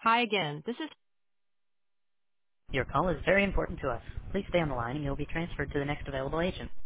Hi again. This is Your call is very important to us. Please stay on the line and you'll be transferred to the next available agent.